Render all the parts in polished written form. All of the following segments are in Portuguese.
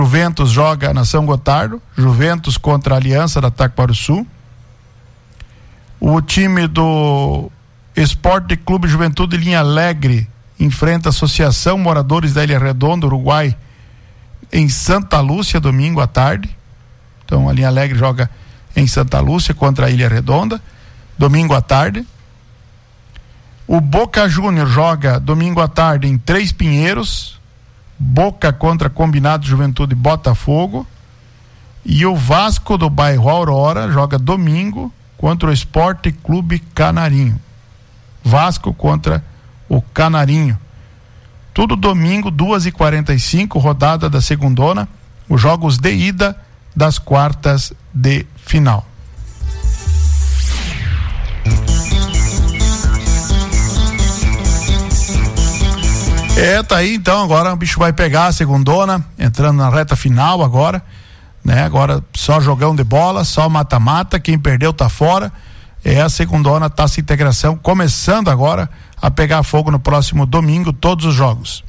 Juventus joga na São Gotardo, Juventus contra a Aliança da Taquaruçu. O time do Esporte Clube Juventude Linha Alegre enfrenta a Associação Moradores da Ilha Redonda, Uruguai, em Santa Lúcia, domingo à tarde. Então a Linha Alegre joga em Santa Lúcia contra a Ilha Redonda, domingo à tarde. O Boca Júnior joga domingo à tarde em Três Pinheiros, Boca contra Combinado Juventude Botafogo. E o Vasco do bairro Aurora joga domingo contra o Esporte Clube Canarinho. Vasco contra o Canarinho. Tudo domingo, 2h45, rodada da segundona, os jogos de ida das quartas de final. Tá aí então, agora o bicho vai pegar a segundona, entrando na reta final agora, né? Agora só jogão de bola, só mata-mata, quem perdeu tá fora. A segundona Taça Integração começando agora a pegar fogo no próximo domingo, todos os jogos.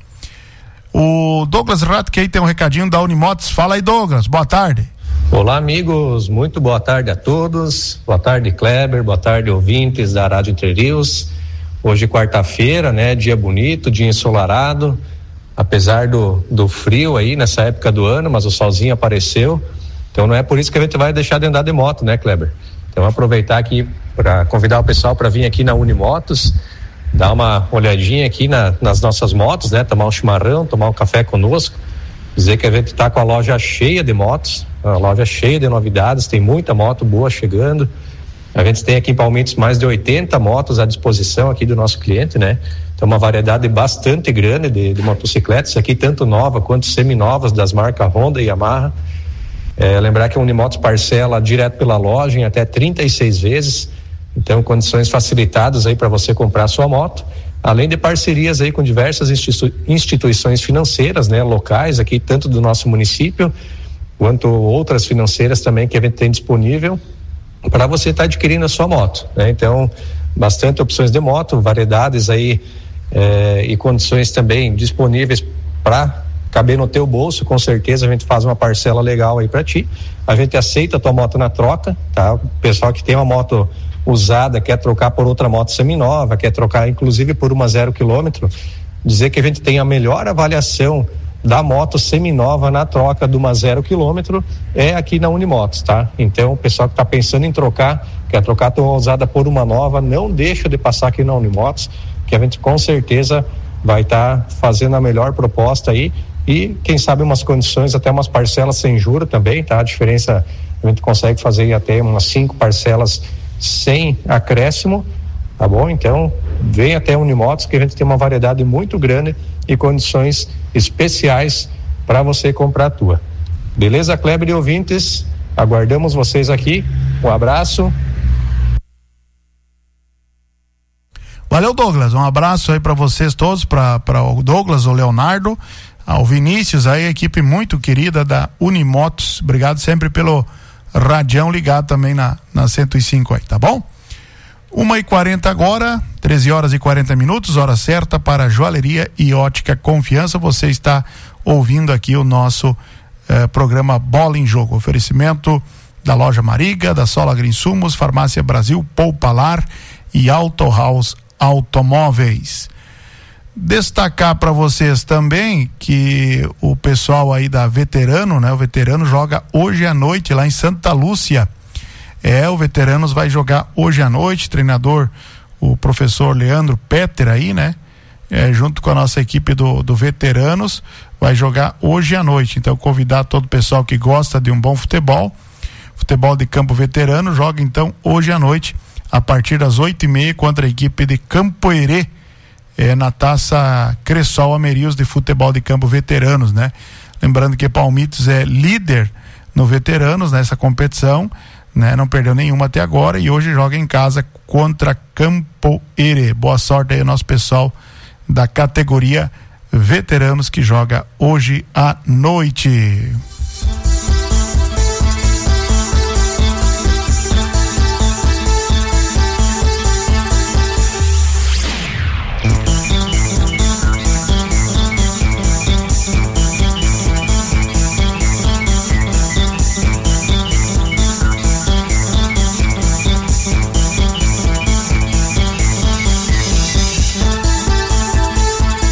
O Douglas Ratke aí tem um recadinho da Unimotos. Fala aí, Douglas, boa tarde. Olá, amigos, muito boa tarde a todos. Boa tarde, Kleber, boa tarde, ouvintes da Rádio Entre Rios. Hoje quarta-feira, né, dia bonito, dia ensolarado, apesar do frio aí nessa época do ano, mas o solzinho apareceu, então não é por isso que a gente vai deixar de andar de moto, né, Kleber? Então aproveitar aqui para convidar o pessoal para vir aqui na Unimotos, dar uma olhadinha aqui nas nossas motos, né, tomar um chimarrão, tomar um café conosco, dizer que a gente está com a loja cheia de motos, a loja cheia de novidades, tem muita moto boa chegando. A gente tem aqui em Palmitos mais de 80 motos à disposição aqui do nosso cliente, né? Então uma variedade bastante grande de motocicletas aqui, tanto nova quanto seminovas das marcas Honda e Yamaha. Lembrar que a Unimotos parcela direto pela loja em até 36 vezes, então condições facilitadas aí para você comprar a sua moto, além de parcerias aí com diversas instituições financeiras, né? Locais aqui, tanto do nosso município, quanto outras financeiras também que a gente tem disponível para você estar adquirindo a sua moto, né? Então, bastante opções de moto, variedades aí e condições também disponíveis para caber no teu bolso. Com certeza a gente faz uma parcela legal aí para ti. A gente aceita a tua moto na troca, tá? O pessoal que tem uma moto usada, quer trocar por outra moto seminova, quer trocar inclusive por uma 0 km, dizer que a gente tem a melhor avaliação da moto seminova na troca de uma 0 km é aqui na Unimotos, tá? Então o pessoal que está pensando em trocar, quer trocar a tua usada por uma nova, não deixa de passar aqui na Unimotos, que a gente com certeza vai estar fazendo a melhor proposta aí, e quem sabe umas condições, até umas parcelas sem juro também, tá? A diferença, a gente consegue fazer até umas 5 parcelas sem acréscimo, tá bom? Então vem até a Unimotos, que a gente tem uma variedade muito grande e condições especiais para você comprar a tua. Beleza, Kleber e ouvintes? Aguardamos vocês aqui. Um abraço. Valeu, Douglas. Um abraço aí para vocês todos, para o Douglas, o Leonardo, ao Vinícius, aí, a equipe muito querida da Unimotos. Obrigado sempre pelo radião ligado também na 105 aí, tá bom? 1h40 agora, 13h40, hora certa para Joalheria e Ótica Confiança. Você está ouvindo aqui o nosso programa Bola em Jogo. Oferecimento da Loja Mariga, da Sola Agroinsumos, Farmácia Brasil, Poupalar e Auto House Automóveis. Destacar para vocês também que o pessoal aí da Veterano, né? O Veterano joga hoje à noite lá em Santa Lúcia. O Veteranos vai jogar hoje à noite, treinador, o professor Leandro Petter aí, né? Junto com a nossa equipe do Veteranos, vai jogar hoje à noite. Então, convidar todo o pessoal que gosta de um bom futebol de campo veterano, joga então hoje à noite, a partir das 8h30, contra a equipe de Campoerê, na Taça Cressol Amerius de futebol de campo veteranos, né? Lembrando que Palmitos é líder no Veteranos nessa competição, né? Não perdeu nenhuma até agora e hoje joga em casa contra Campoerê. Boa sorte aí ao nosso pessoal da categoria Veteranos que joga hoje à noite.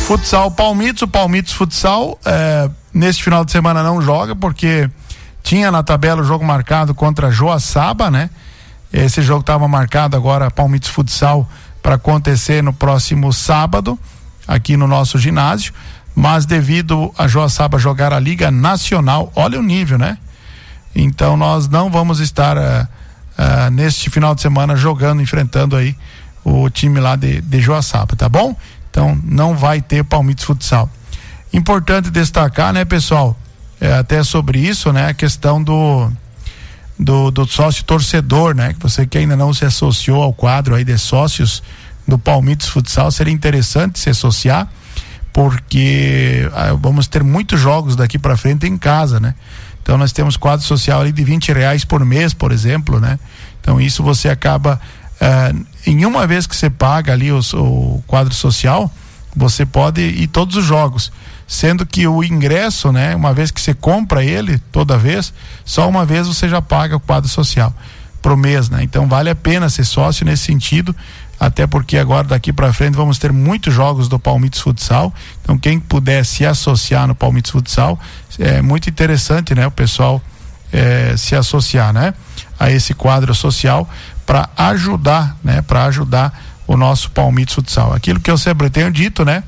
Futsal Palmitos, o Palmitos Futsal, neste final de semana não joga, porque tinha na tabela o jogo marcado contra Joaçaba, né? Esse jogo estava marcado agora, Palmitos Futsal, para acontecer no próximo sábado, aqui no nosso ginásio, mas devido a Joaçaba jogar a Liga Nacional, olha o nível, né? Então nós não vamos estar neste final de semana jogando, enfrentando aí o time lá de Joaçaba, tá bom? Então não vai ter Palmitos Futsal. Importante destacar, né, pessoal, até sobre isso, né, a questão do sócio torcedor, né, que você que ainda não se associou ao quadro aí de sócios do Palmitos Futsal, seria interessante se associar, porque vamos ter muitos jogos daqui para frente em casa, né? Então nós temos quadro social ali de R$20 por mês, por exemplo, né? Então isso você acaba em uma vez que você paga ali o quadro social, você pode ir todos os jogos, sendo que o ingresso, né, uma vez que você compra ele toda vez, só uma vez você já paga o quadro social pro mês, né? Então vale a pena ser sócio nesse sentido, até porque agora daqui para frente vamos ter muitos jogos do Palmitos Futsal. Então quem puder se associar no Palmitos Futsal, é muito interessante, né, o pessoal se associar, né, a esse quadro social para ajudar, né, para ajudar o nosso Palmitos Futsal. Aquilo que eu sempre tenho dito, né,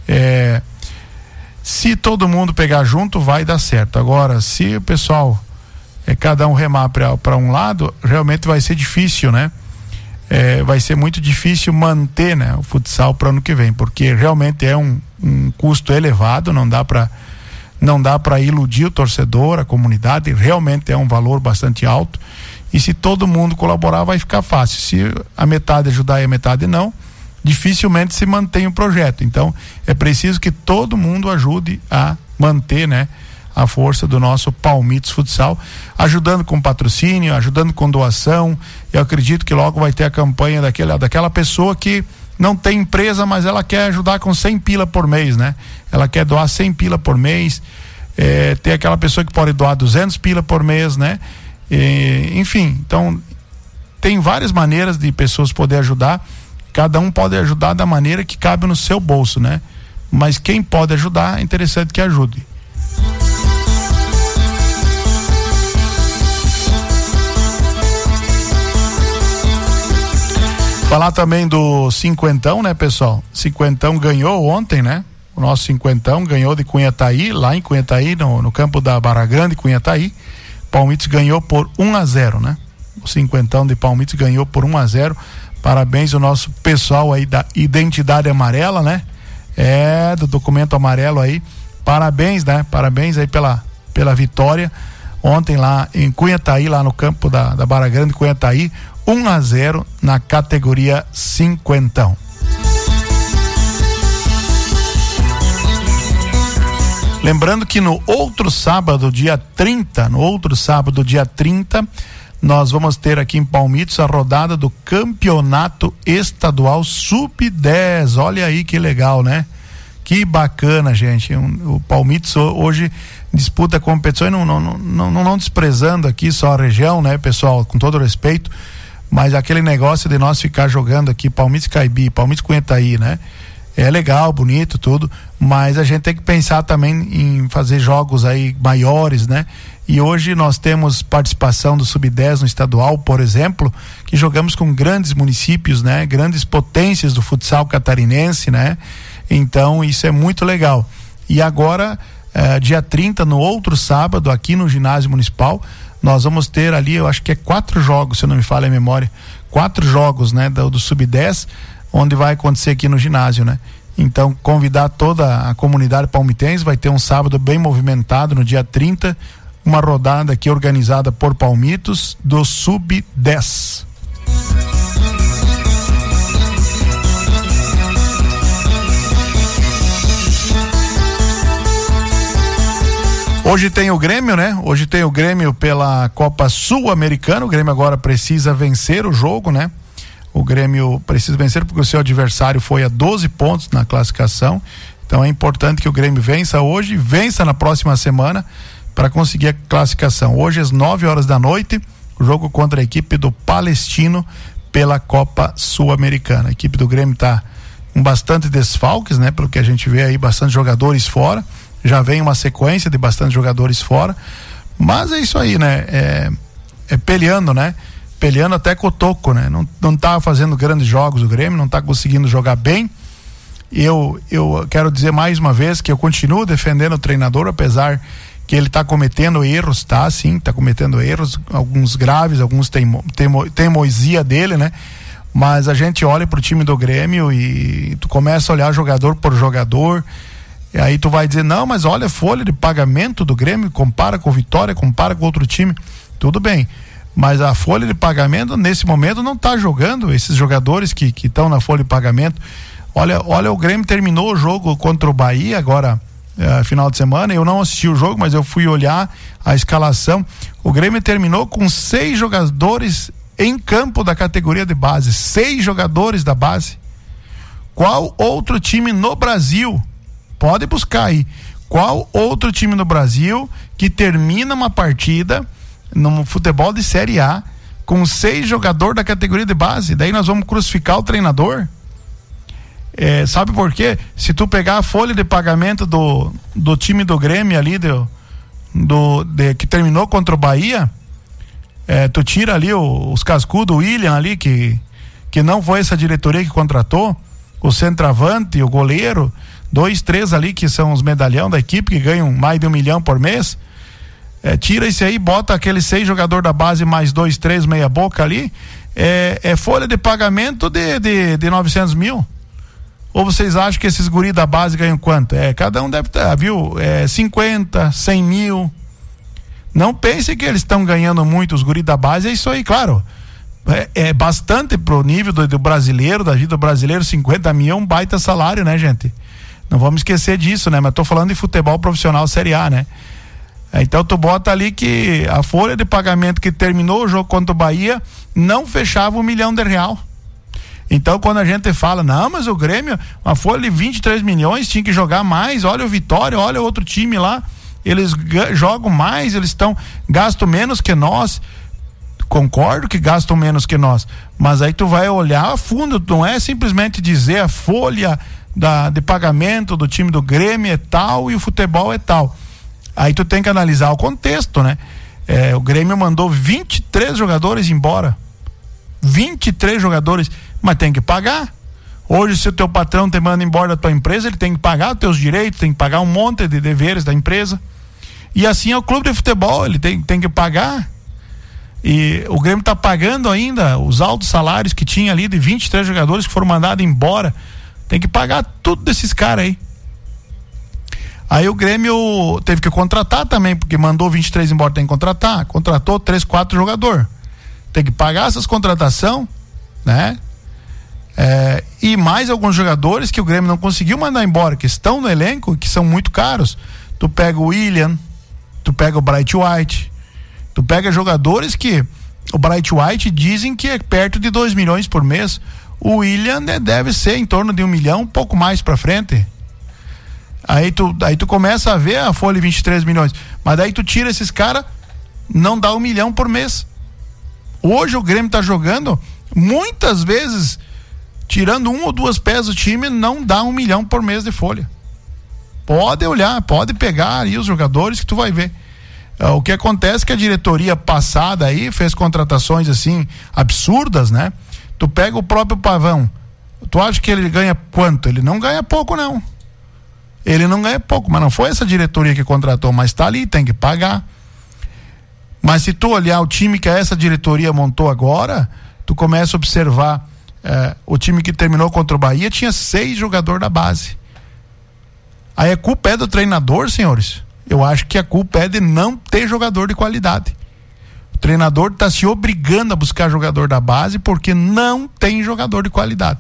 se todo mundo pegar junto vai dar certo. Agora, se o pessoal cada um remar para um lado, realmente vai ser difícil, né? Vai ser muito difícil manter, né, o futsal para o ano que vem, porque realmente é um custo elevado, não dá para iludir o torcedor, a comunidade, realmente é um valor bastante alto, e se todo mundo colaborar vai ficar fácil. Se a metade ajudar e a metade não, dificilmente se mantém o projeto. Então é preciso que todo mundo ajude a manter, né, a força do nosso Palmitos Futsal, ajudando com patrocínio, ajudando com doação. Eu acredito que logo vai ter a campanha daquela pessoa que não tem empresa, mas ela quer ajudar com 100 pila por mês, né? Ela quer doar 100 pila por mês, tem aquela pessoa que pode doar 200 pila por mês, né? Enfim, então tem várias maneiras de pessoas poder ajudar, cada um pode ajudar da maneira que cabe no seu bolso, né? Mas quem pode ajudar, é interessante que ajude. Falar também do cinquentão, né, pessoal? Cinquentão ganhou ontem, né? O nosso cinquentão ganhou de Cunhataí, lá em Cunhataí, no campo da Barra Grande, Cunhataí. Palmitos ganhou por 1-0, né? O cinquentão de Palmitos ganhou por 1-0. Parabéns ao nosso pessoal aí da Identidade Amarela, né? Do documento amarelo aí. Parabéns, né? Parabéns aí pela vitória ontem lá em Cunhataí, lá no campo da Barra Grande, Cunhataí. 1-0 na categoria cinquentão. Lembrando que no outro sábado, dia 30, nós vamos ter aqui em Palmitos a rodada do Campeonato Estadual Sub-10. Olha aí que legal, né? Que bacana, gente. O Palmitos hoje disputa competições, não desprezando aqui só a região, né, pessoal, com todo respeito, mas aquele negócio de nós ficar jogando aqui Palmitos Caibi, Palmitos Cunhataí, né? É legal, bonito, tudo, mas a gente tem que pensar também em fazer jogos aí maiores, né? E hoje nós temos participação do Sub-10 no estadual, por exemplo, que jogamos com grandes municípios, né? Grandes potências do futsal catarinense, né? Então isso é muito legal. E agora, dia 30, no outro sábado, aqui no ginásio municipal, nós vamos ter ali, eu acho que é 4 jogos, se eu não me falha a memória, 4 jogos, né, do Sub-10, onde vai acontecer aqui no ginásio, né? Então, convidar toda a comunidade palmitense, vai ter um sábado bem movimentado no dia 30, uma rodada aqui organizada por Palmitos do Sub-10. Hoje tem o Grêmio, né? Hoje tem o Grêmio pela Copa Sul-Americana. O Grêmio agora precisa vencer o jogo, né? O Grêmio precisa vencer porque o seu adversário foi a 12 pontos na classificação. Então é importante que o Grêmio vença hoje, vença na próxima semana para conseguir a classificação. Hoje às 9h, o jogo contra a equipe do Palestino pela Copa Sul-Americana. A equipe do Grêmio está com bastante desfalques, né? Pelo que a gente vê aí, bastante jogadores fora, já vem uma sequência de bastante jogadores fora, mas é isso aí, né? É peleando, né? Peleando até com o toco, né? Não tá fazendo grandes jogos o Grêmio, não tá conseguindo jogar bem. Eu quero dizer mais uma vez que eu continuo defendendo o treinador, apesar que ele tá cometendo erros, tá? Sim, tá cometendo erros, alguns graves, alguns teimosia dele, né? Mas a gente olha pro time do Grêmio e tu começa a olhar jogador por jogador, e aí tu vai dizer, não, mas olha a folha de pagamento do Grêmio, compara com o Vitória, compara com outro time, tudo bem. Mas a folha de pagamento, nesse momento, não está jogando. Esses jogadores que estão na folha de pagamento. Olha, o Grêmio terminou o jogo contra o Bahia, agora, final de semana. Eu não assisti o jogo, mas eu fui olhar a escalação. O Grêmio terminou com 6 jogadores em campo da categoria de base. 6 jogadores da base. Qual outro time no Brasil? Pode buscar aí. Qual outro time no Brasil que termina uma partida no futebol de Série A com 6 jogadores da categoria de base? Daí nós vamos crucificar o treinador. Sabe por quê? Se tu pegar a folha de pagamento do time do Grêmio ali, que terminou contra o Bahia, tu tira ali os cascudos, o William ali, que não foi essa diretoria que contratou, o centroavante, o goleiro, 2, 3 ali que são os medalhão da equipe, que ganham mais de 1 milhão por mês. Tira isso aí, bota aqueles 6 jogadores da base mais 2, 3 meia boca ali, folha de pagamento de 900 mil. Ou vocês acham que esses guris da base ganham quanto? Cada um deve ter, viu? 50, 100 mil. Não pense que eles estão ganhando muito, os guris da base, é isso aí, claro. É bastante pro nível do brasileiro, da vida do brasileiro, 50 mil é um baita salário, né, gente? Não vamos esquecer disso, né? Mas tô falando de futebol profissional Série A, né? Então tu bota ali que a folha de pagamento que terminou o jogo contra o Bahia não fechava R$1 milhão. Então quando a gente fala, não, mas o Grêmio, uma folha de 23 milhões, tinha que jogar mais, olha o Vitória, olha o outro time lá, eles jogam mais, eles gastam menos que nós. Concordo que gastam menos que nós, mas aí tu vai olhar a fundo, não é simplesmente dizer a folha de pagamento do time do Grêmio é tal e o futebol é tal. Aí tu tem que analisar o contexto, né? O Grêmio mandou 23 jogadores embora. 23 jogadores, mas tem que pagar. Hoje, se o teu patrão te manda embora da tua empresa, ele tem que pagar os teus direitos, tem que pagar um monte de deveres da empresa. E assim é o clube de futebol, ele tem que pagar. E o Grêmio tá pagando ainda os altos salários que tinha ali de 23 jogadores que foram mandados embora. Tem que pagar tudo desses caras aí. Aí o Grêmio teve que contratar também, porque mandou 23 embora, tem que contratar. Contratou 3, 4 jogadores. Tem que pagar essas contratações, né? E mais alguns jogadores que o Grêmio não conseguiu mandar embora, que estão no elenco, que são muito caros. Tu pega o William, tu pega o Bright White, tu pega jogadores que o Bright White dizem que é perto de 2 milhões por mês. O William, né, deve ser em torno de 1 milhão, um pouco mais pra frente. Aí tu começa a ver a folha de 23 milhões. Mas daí tu tira esses caras, não dá 1 milhão por mês. Hoje o Grêmio tá jogando, muitas vezes, tirando 1 ou 2 peças do time, não dá 1 milhão por mês de folha. Pode olhar, pode pegar aí os jogadores que tu vai ver. O que acontece é que a diretoria passada aí fez contratações assim, absurdas, né? Tu pega o próprio Pavão, tu acha que ele ganha quanto? Ele não ganha pouco, não. Ele não ganha pouco, mas não foi essa diretoria que contratou, mas tá ali, tem que pagar. Mas se tu olhar o time que essa diretoria montou agora, tu começa a observar o time que terminou contra o Bahia tinha 6 jogadores da base. Aí a culpa é do treinador, senhores? Eu acho que a culpa é de não ter jogador de qualidade. O treinador está se obrigando a buscar jogador da base porque não tem jogador de qualidade.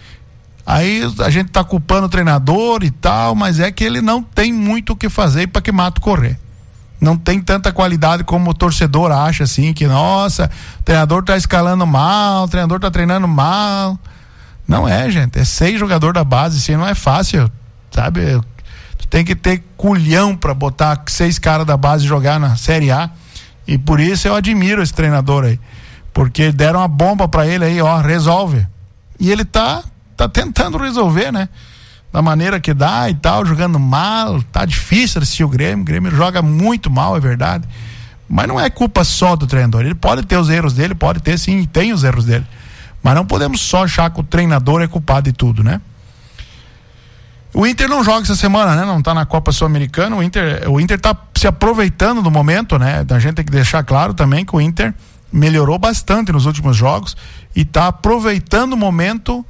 Aí a gente tá culpando o treinador e tal, mas é que ele não tem muito o que fazer para que mato correr. Não tem tanta qualidade como o torcedor acha, assim, que nossa, o treinador tá escalando mal, o treinador tá treinando mal. Não é, gente, é 6 jogadores da base, assim, não é fácil, sabe? Tu tem que ter culhão para botar 6 caras da base jogar na Série A, e por isso eu admiro esse treinador aí, porque deram uma bomba para ele aí, ó, resolve. E ele tá tá tentando resolver, né? Da maneira que dá e tal, jogando mal, tá difícil assistir o Grêmio joga muito mal, é verdade, mas não é culpa só do treinador, ele pode ter os erros dele, pode ter sim, tem os erros dele, mas não podemos só achar que o treinador é culpado de tudo, né? O Inter não joga essa semana, né? Não tá na Copa Sul-Americana, o Inter tá se aproveitando do momento, né? A gente tem que deixar claro também que o Inter melhorou bastante nos últimos jogos e tá aproveitando o momento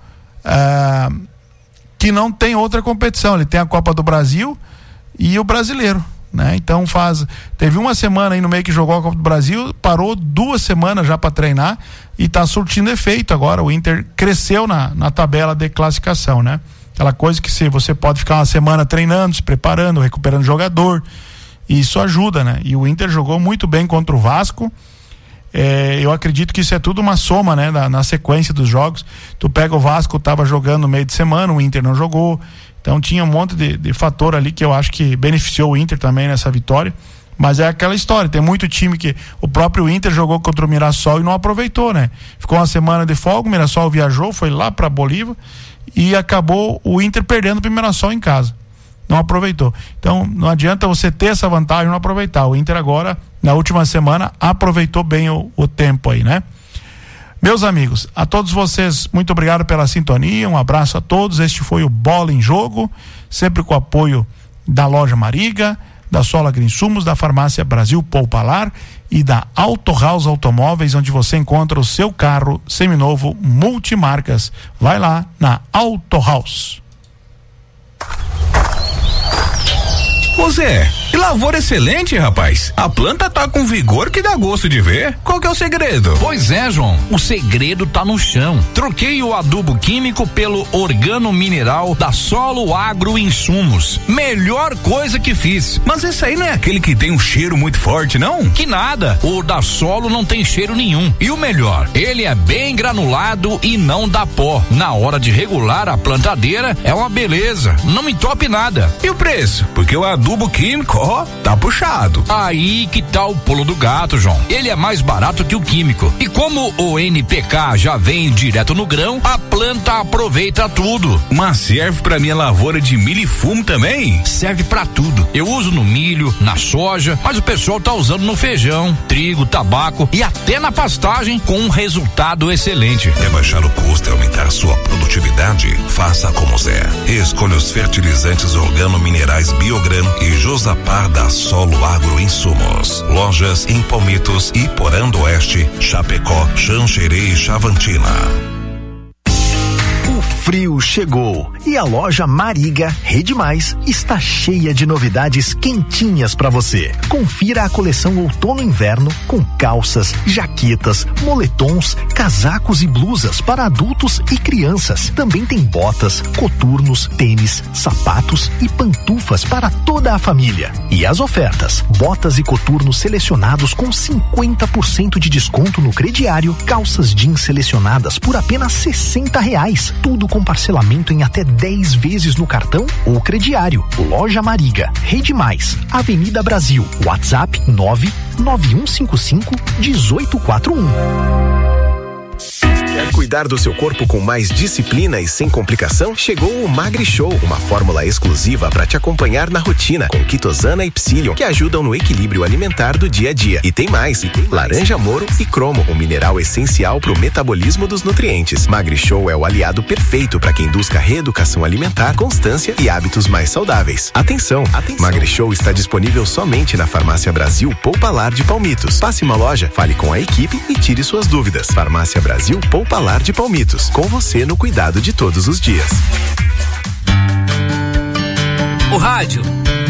que não tem outra competição, ele tem a Copa do Brasil e o Brasileiro, né? Então teve uma semana aí no meio que jogou a Copa do Brasil, parou 2 semanas já para treinar e tá surtindo efeito agora, o Inter cresceu na tabela de classificação, né? Aquela coisa que você pode ficar uma semana treinando, se preparando, recuperando jogador, e isso ajuda, né? E o Inter jogou muito bem contra o Vasco. Eu acredito que isso é tudo uma soma, né? Na sequência dos jogos, tu pega o Vasco, tava jogando no meio de semana, o Inter não jogou, então tinha um monte de fator ali que eu acho que beneficiou o Inter também nessa vitória, mas é aquela história, tem muito time que o próprio Inter jogou contra o Mirassol e não aproveitou, né? Ficou uma semana de folga, o Mirassol viajou, foi lá pra Bolívia e acabou o Inter perdendo pro Mirassol em casa, não aproveitou. Então não adianta você ter essa vantagem e não aproveitar. O Inter agora, na última semana, aproveitou bem o tempo aí, né? Meus amigos, a todos vocês, muito obrigado pela sintonia, um abraço a todos. Este foi o Bola em Jogo, sempre com o apoio da Loja Mariga, da Sola Agroinsumos, da Farmácia Brasil Poupalar e da Auto House Automóveis, onde você encontra o seu carro seminovo multimarcas. Vai lá na Auto House. Ô Zé, que lavoura excelente, rapaz. A planta tá com vigor que dá gosto de ver. Qual que é o segredo? Pois é, João, o segredo tá no chão. Troquei o adubo químico pelo organo mineral da Solo Agroinsumos. Melhor coisa que fiz. Mas esse aí não é aquele que tem um cheiro muito forte, não? Que nada, o da Solo não tem cheiro nenhum. E o melhor, ele é bem granulado e não dá pó. Na hora de regular a plantadeira, é uma beleza, não entope nada. E o preço? Porque o adubo químico, ó, tá puxado. Aí que tá o pulo do gato, João. Ele é mais barato que o químico. E como o NPK já vem direto no grão, a planta aproveita tudo. Mas serve pra minha lavoura de milho e fumo também? Serve pra tudo. Eu uso no milho, na soja, mas o pessoal tá usando no feijão, trigo, tabaco e até na pastagem com um resultado excelente. Quer baixar o custo e aumentar sua produtividade? Faça como Zé. Escolha os fertilizantes organominerais Biogran e Josapar da Solo Agroinsumos. Lojas em Palmitos e Porã do Oeste, Chapecó, Xanxerê e Chavantina. O frio chegou e a loja Mariga Rede Mais está cheia de novidades quentinhas para você. Confira a coleção outono-inverno com calças, jaquetas, moletons, casacos e blusas para adultos e crianças. Também tem botas, coturnos, tênis, sapatos e pantufas para toda a família. E as ofertas: botas e coturnos selecionados com 50% de desconto no crediário, calças jeans selecionadas por apenas R$60. Tudo com parcelamento em até 10 vezes no cartão ou crediário. Loja Mariga, Rede Mais, Avenida Brasil, WhatsApp 99155-1841. Quer cuidar do seu corpo com mais disciplina e sem complicação? Chegou o MagriShow, uma fórmula exclusiva para te acompanhar na rotina, com quitosana e psyllium, que ajudam no equilíbrio alimentar do dia a dia. E tem mais, laranja moro e cromo, um mineral essencial para o metabolismo dos nutrientes. MagriShow é o aliado perfeito para quem busca reeducação alimentar, constância e hábitos mais saudáveis. Atenção! MagriShow está disponível somente na Farmácia Brasil Poupalar de Palmitos. Passe uma loja, fale com a equipe e tire suas dúvidas. Farmácia Brasil Poupalar de Palmitos, com você no cuidado de todos os dias. O rádio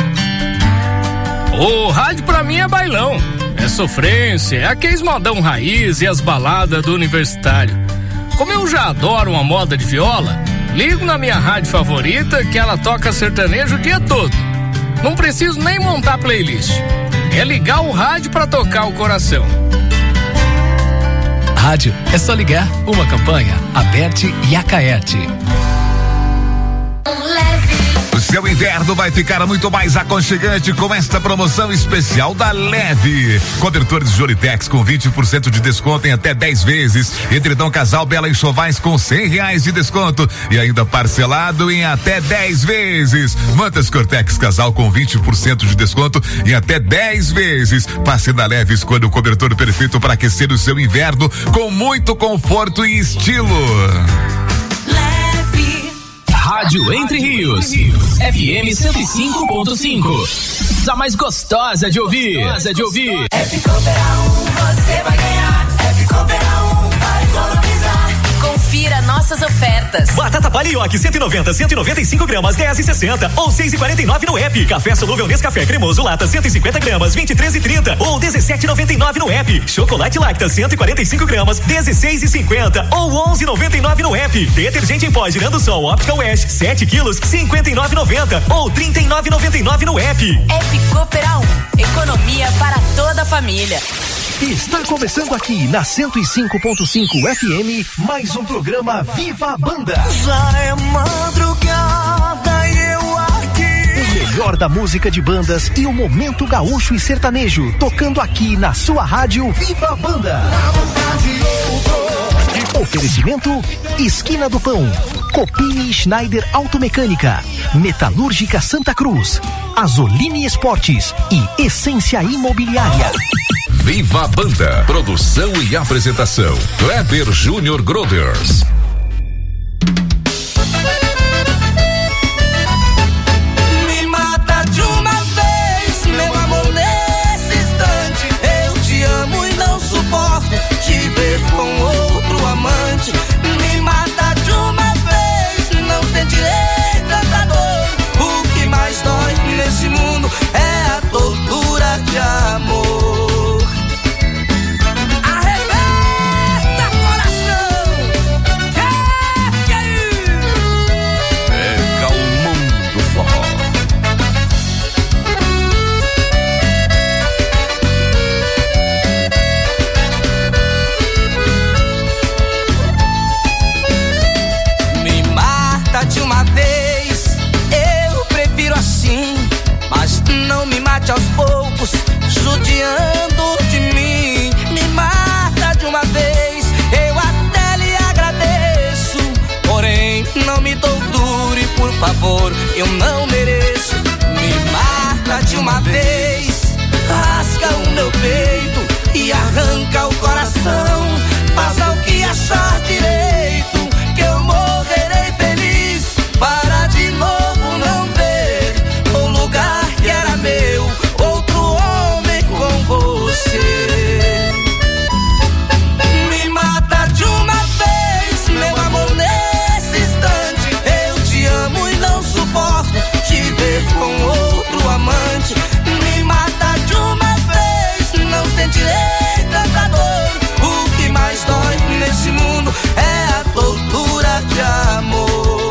pra mim é bailão, é sofrência, é aqueles modão raiz e as baladas do universitário. Como eu já adoro uma moda de viola, ligo na minha rádio favorita que ela toca sertanejo o dia todo. Não preciso nem montar playlist, é ligar o rádio pra tocar o coração. Rádio é só ligar. Uma campanha, Aberte e Acaerte. Seu inverno vai ficar muito mais aconchegante com esta promoção especial da Leve. Cobertores Jolitex com 20% de desconto em até 10 vezes. Edredom Casal Bela Enxovais com R$100 de desconto e ainda parcelado em até 10 vezes. Mantas Cortex Casal com 20% de desconto em até 10 vezes. Passe na Leve, escolha o cobertor perfeito para aquecer o seu inverno com muito conforto e estilo. Rádio Entre Rios, FM 105.5. A mais gostosa de ouvir. Você vai ganhar. Vai economizar. Confira nossas ofertas. Batata palha Yoki 190, 195 gramas, 10,60 ou 6,49 no app. Café solúvel Nescafé cremoso lata 150 gramas, 23,30 ou 17,99 no app. Chocolate Lacta 145 gramas, 16,50 ou 11,99 no app. Detergente em pó Girando Sol Optical Wash 7 quilos, 59,90 ou 39,99 no app. App Cooperal, economia para toda a família. Está começando aqui na 105.5 FM, mais um programa Viva a Banda. Já é madrugada e eu aqui. O melhor da música de bandas e o momento gaúcho e sertanejo, tocando aqui na sua rádio Viva a Banda. Oferecimento Esquina do Pão, Copini Schneider Automecânica, Metalúrgica Santa Cruz, Azoline Esportes e Essência Imobiliária. Viva a Banda. Produção e apresentação Kleber Júnior Groders. Me mata de uma vez, meu amor, nesse instante. Eu te amo e não suporto te ver com outro amante. Me mata de uma vez, não sentirei tanta dor. O que mais dói nesse mundo é a tortura de amor. De uma vez, eu prefiro assim, mas não me mate aos poucos, judiando de mim. Me mata de uma vez, eu até lhe agradeço, porém não me torture, por favor, eu não mereço. Me mata de uma vez, rasga o meu peito e arranca o coração. Faça o que achar direito, que eu morrerei feliz. Para de novo não ver o lugar que era meu, outro homem com você. Me mata de uma vez, meu amor, nesse instante. Eu te amo e não suporto te ver com outro amante. Me mata de uma vez, não sentirei tanta dor. O que mais dói nesse mundo é a tortura de amor.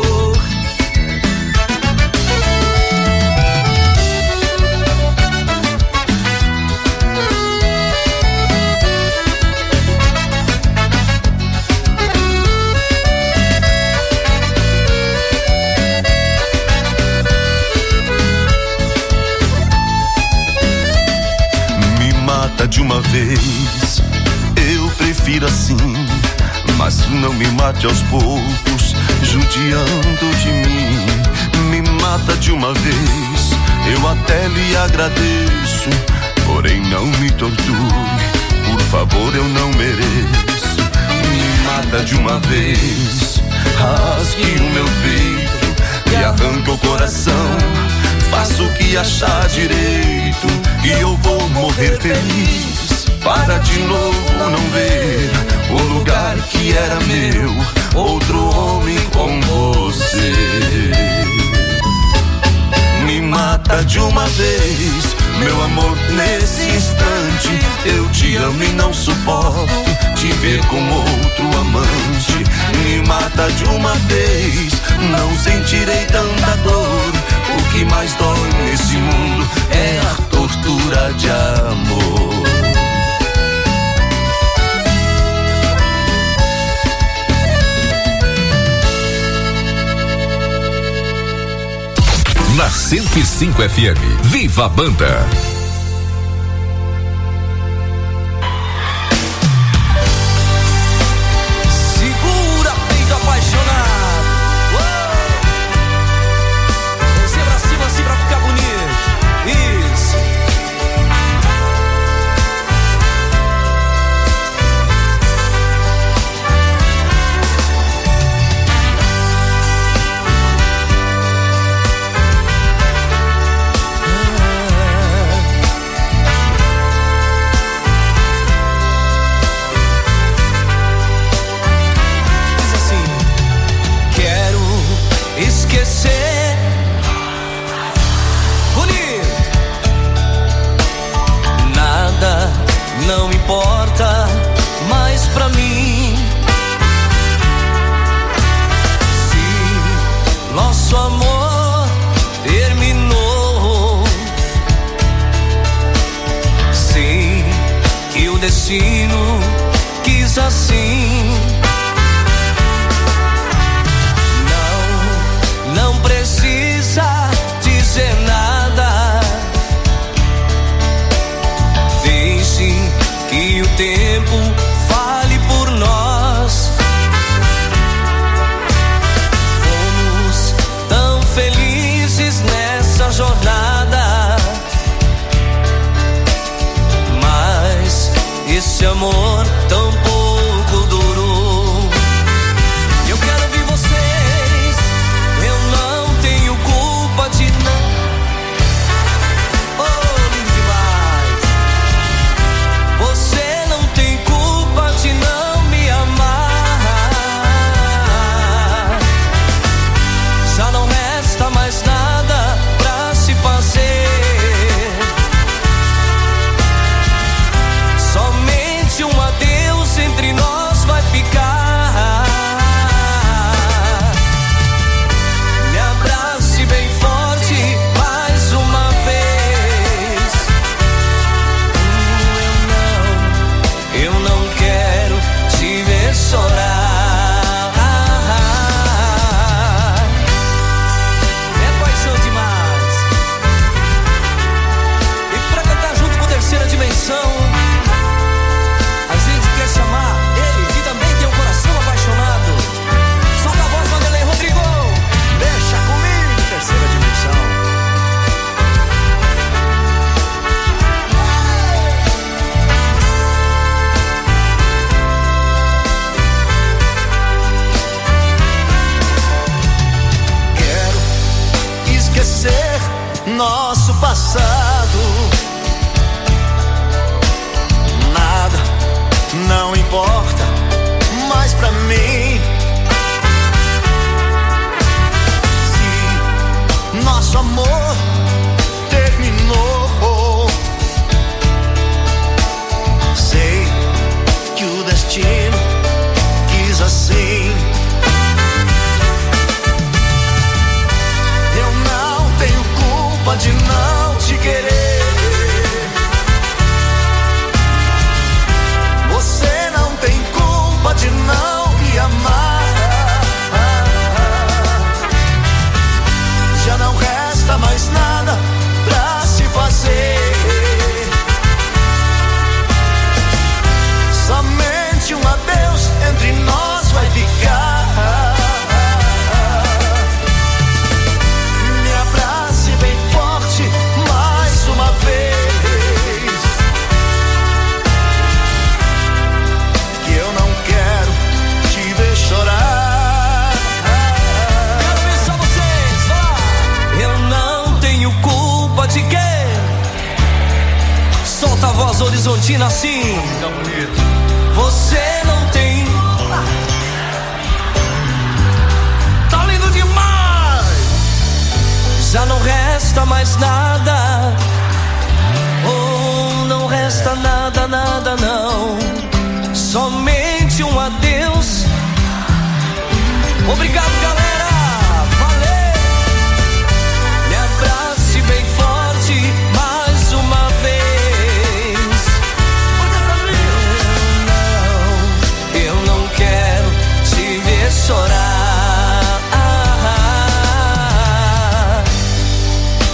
De uma vez, eu prefiro assim, mas não me mate aos poucos, judiando de mim. Me mata de uma vez, eu até lhe agradeço, porém não me torture, por favor, eu não mereço. Me mata de uma vez, rasgue o meu peito e arranca o coração. Faço o que achar direito e eu vou morrer feliz. Para de novo não ver o lugar que era meu, outro homem com você. Me mata de uma vez, meu amor, nesse instante. Eu te amo e não suporto te ver com outro amante. Me mata de uma vez, não sentirei tanta dor. O que mais dói nesse mundo é a tortura de amor. 105 FM. Viva a banda! Segura, peito apaixonado. Descer pra cima assim pra ficar bonito. Isso. Esquecer, bonito. Nada não importa mais pra mim. Se nosso amor terminou, sei que o destino quis assim. Não precisa dizer nada. Deixe que o tempo fale por nós. Fomos tão felizes nessa jornada, mas esse amor tão pouco durou. Eu quero ouvir vocês. Eu não tenho culpa de não. Oh, lindo demais. Você não tem culpa de não me amar. Já não resta mais nada pra se fazer. Somente um adeus entre nós vai ficar. Bem forte, mais uma vez. Eu não quero te ver chorar. É paixão demais. E pra cantar junto com Terceira Dimensão, a gente quer chamar ele, que também tem um coração apaixonado. Solta a voz, Vanderlei Rodrigo. Deixa comigo, Terceira Dimensão. Quero esquecer nosso passado. Nada não importa mais pra mim. Nosso amor terminou. Sei que o destino quis assim. Eu não tenho culpa de não te querer. Você não tem culpa de não me amar. Já não resta mais nada pra se fazer. Somente um adeus entre nós vai ficar. Me abrace bem forte mais uma vez. Que eu não quero te ver chorar. De quê? Solta a voz horizontina assim. Fica bonito. Você não tem. Tá lindo demais. Já não resta mais nada. Oh, não resta nada, nada não. Somente um adeus. Obrigado, galera. Valeu. Me abrace bem forte mais uma vez. Eu não quero te ver chorar.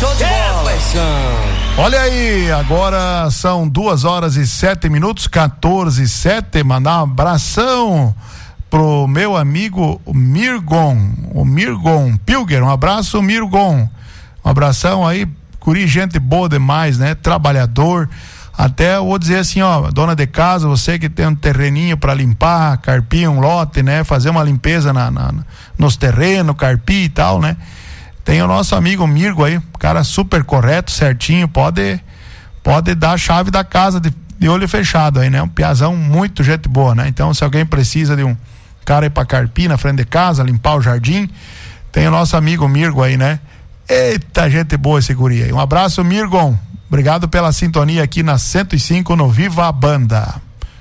Show de bola. Olha aí, agora são 2h07, 14h07. Mandar um abração pro meu amigo o Mirgon Pilger. Um abraço, Mirgon. Um abração aí, guri, gente boa demais, né? Trabalhador. Até eu vou dizer assim, ó, dona de casa, você que tem um terreninho para limpar, carpir um lote, né? Fazer uma limpeza nos terrenos, carpir e tal, né? Tem o nosso amigo Mirgo aí, cara super correto, certinho, pode dar a chave da casa de olho fechado aí, né? Um piazão muito gente boa, né? Então, se alguém precisa de um cara aí pra carpir na frente de casa, limpar o jardim, tem o nosso amigo Mirgo aí, né? Eita, gente boa esse guri aí. Um abraço, Mirgon. Obrigado pela sintonia aqui na 105 no Viva a Banda.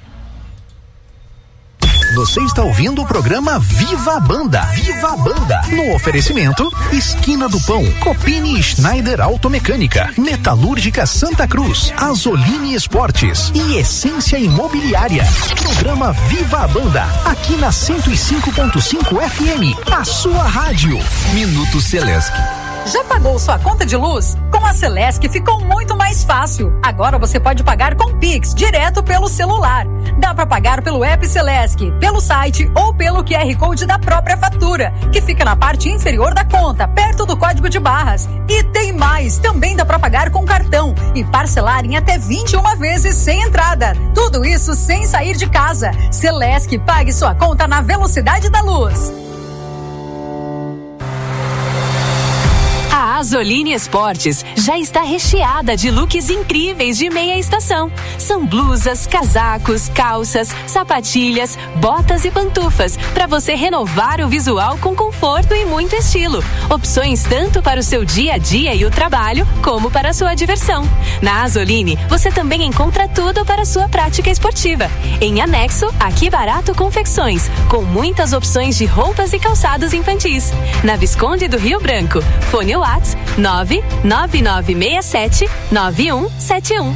Você está ouvindo o programa Viva a Banda. Viva a Banda. No oferecimento, Esquina do Pão, Copini Schneider Automecânica, Metalúrgica Santa Cruz, Azoline Esportes e Essência Imobiliária. Programa Viva a Banda, aqui na 105.5 FM, a sua rádio. Minuto Celesc. Já pagou sua conta de luz? Com a Celesc ficou muito mais fácil. Agora você pode pagar com Pix, direto pelo celular. Dá para pagar pelo app Celesc, pelo site ou pelo QR Code da própria fatura, que fica na parte inferior da conta, perto do código de barras. E tem mais, também dá para pagar com cartão e parcelar em até 21 vezes sem entrada. Tudo isso sem sair de casa. Celesc, pague sua conta na velocidade da luz. A Azoline Esportes já está recheada de looks incríveis de meia estação. São blusas, casacos, calças, sapatilhas, botas e pantufas para você renovar o visual com conforto e muito estilo. Opções tanto para o seu dia a dia e o trabalho, como para a sua diversão. Na Azoline, você também encontra tudo para a sua prática esportiva. Em anexo, Aqui Barato Confecções, com muitas opções de roupas e calçados infantis. Na Visconde do Rio Branco. Fone WhatsApp 99967-9171.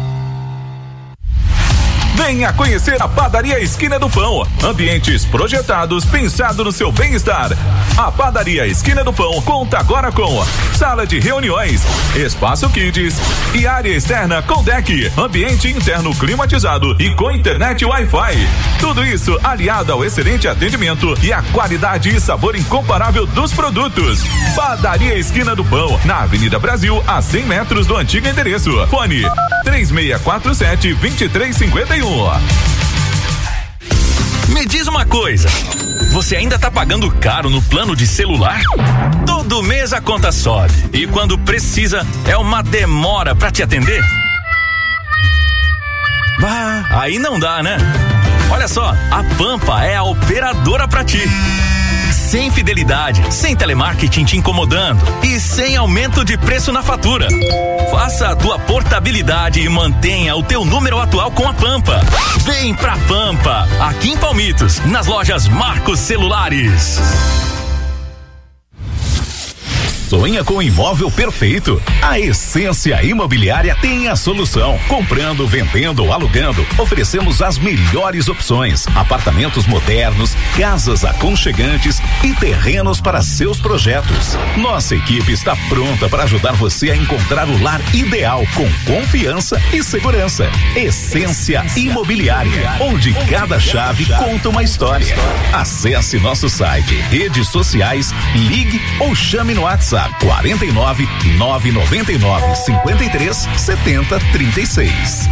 Venha conhecer a Padaria Esquina do Pão. Ambientes projetados pensado no seu bem-estar. A Padaria Esquina do Pão conta agora com sala de reuniões, espaço kids e área externa com deck, ambiente interno climatizado e com internet Wi-Fi. Tudo isso aliado ao excelente atendimento e a qualidade e sabor incomparável dos produtos. Padaria Esquina do Pão, na Avenida Brasil, a 100 metros do antigo endereço. Fone 3647-2351. Me diz uma coisa, você ainda tá pagando caro no plano de celular? Todo mês a conta sobe e quando precisa é uma demora pra te atender? Aí não dá, né? Olha só, a Pampa é a operadora pra ti. Sem fidelidade, sem telemarketing te incomodando e sem aumento de preço na fatura. Faça a tua portabilidade e mantenha o teu número atual com a Pampa. Vem pra Pampa, aqui em Palmitos, nas lojas Marcos Celulares. Sonha com o imóvel perfeito? A Essência Imobiliária tem a solução. Comprando, vendendo ou alugando, oferecemos as melhores opções: apartamentos modernos, casas aconchegantes e terrenos para seus projetos. Nossa equipe está pronta para ajudar você a encontrar o lar ideal com confiança e segurança. Essência Imobiliária, onde cada chave conta uma história. Acesse nosso site, redes sociais, ligue ou chame no WhatsApp 49 999 53 70 36.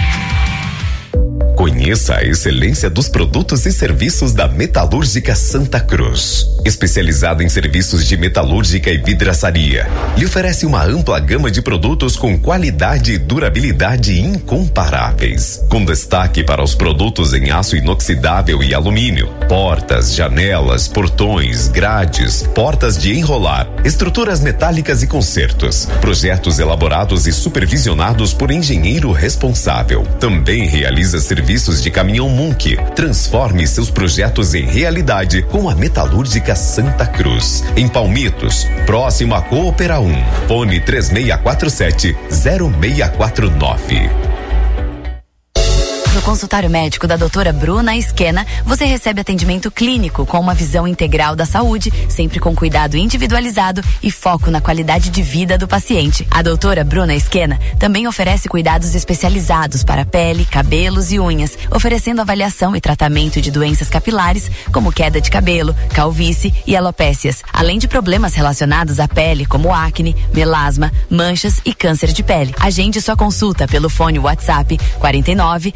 Conheça a excelência dos produtos e serviços da Metalúrgica Santa Cruz. Especializada em serviços de metalúrgica e vidraçaria, lhe oferece uma ampla gama de produtos com qualidade e durabilidade incomparáveis. Com destaque para os produtos em aço inoxidável e alumínio, portas, janelas, portões, grades, portas de enrolar, estruturas metálicas e consertos. Projetos elaborados e supervisionados por engenheiro responsável. Também realiza serviços de caminhão Munk. Transforme seus projetos em realidade com a Metalúrgica Santa Cruz. Em Palmitos, próximo a Coopera 1. Fone 3647-0649. consultório médico da doutora Bruna Esquena, você recebe atendimento clínico com uma visão integral da saúde, sempre com cuidado individualizado e foco na qualidade de vida do paciente. A doutora Bruna Esquena também oferece cuidados especializados para pele, cabelos e unhas, oferecendo avaliação e tratamento de doenças capilares, como queda de cabelo, calvície e alopécias, além de problemas relacionados à pele, como acne, melasma, manchas e câncer de pele. Agende sua consulta pelo fone WhatsApp 49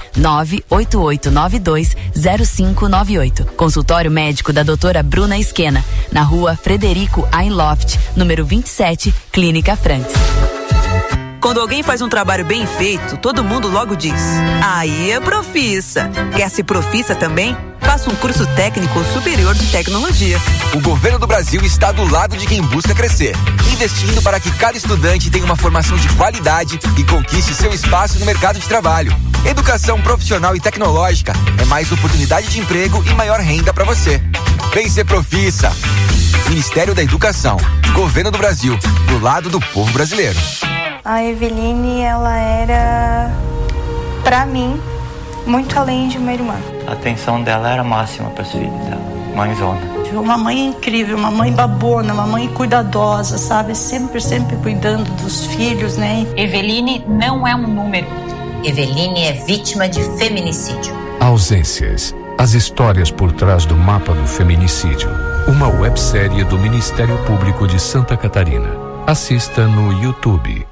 98892 0598. Consultório médico da doutora Bruna Esquena, na rua Frederico Einloft, número 27, Clínica Franks. Quando alguém faz um trabalho bem feito, todo mundo logo diz: aí é profissa. Quer ser profissa também? Faça um curso técnico superior de tecnologia. O governo do Brasil está do lado de quem busca crescer, investindo para que cada estudante tenha uma formação de qualidade e conquiste seu espaço no mercado de trabalho. Educação profissional e tecnológica é mais oportunidade de emprego e maior renda para você. Vem ser profissa. Ministério da Educação, Governo do Brasil, do lado do povo brasileiro. A Eveline, ela era, pra mim, muito além de uma irmã. A atenção dela era máxima para os filhos dela, mãezona. Uma mãe incrível, uma mãe babona, uma mãe cuidadosa, sabe? Sempre cuidando dos filhos, né? Eveline não é um número. Eveline é vítima de feminicídio. Ausências. As histórias por trás do mapa do feminicídio. Uma websérie do Ministério Público de Santa Catarina. Assista no YouTube.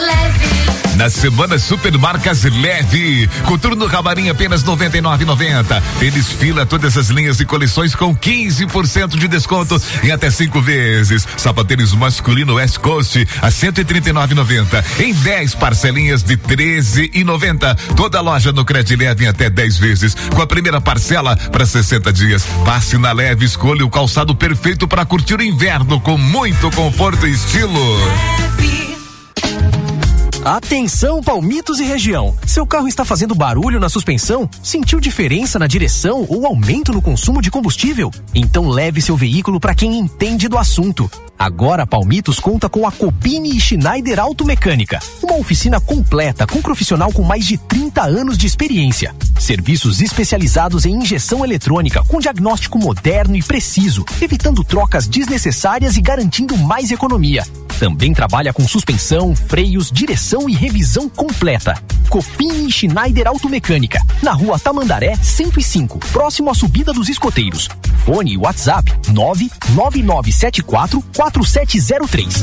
Na semana Supermarcas Leve, coturno camarim apenas R$ 99,90. Tênis Fila, todas as linhas e coleções com 15% de desconto em até 5 vezes. Sapatênis masculino West Coast a R$ 139,90 em 10 parcelinhas de R$ 13,90. Toda loja no Cred Leve em até 10 vezes, com a primeira parcela para 60 dias. Passe na Leve, escolha o calçado perfeito para curtir o inverno com muito conforto e estilo. Atenção, Palmitos e região. Seu carro está fazendo barulho na suspensão? Sentiu diferença na direção ou aumento no consumo de combustível? Então leve seu veículo para quem entende do assunto. Agora a Palmitos conta com a Copini e Schneider Automecânica, uma oficina completa com profissional com mais de 30 anos de experiência. Serviços especializados em injeção eletrônica com diagnóstico moderno e preciso, evitando trocas desnecessárias e garantindo mais economia. Também trabalha com suspensão, freios, direção e revisão completa. Copini e Schneider Automecânica, na rua Tamandaré 105, próximo à subida dos escoteiros. Fone e WhatsApp 999744703.